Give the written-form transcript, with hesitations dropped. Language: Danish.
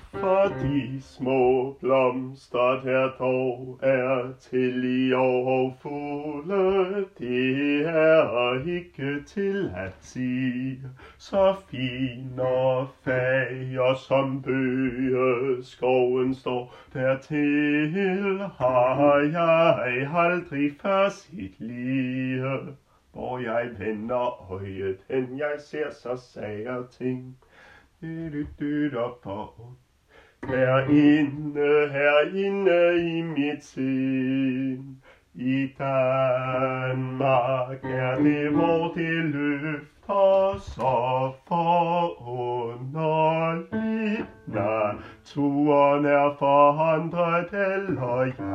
for de små blomster, der dog er til i år fugle, det er ikke til at sige. Så fin og fager som bøgeskoven står dertil, har jeg aldrig før sit lige. Hvor jeg vender øjet hen, jeg ser så sager ting. Herinde i mit sind. I Danmark er det, hvor det løfter så forunderligt. Naturen er forandret, eller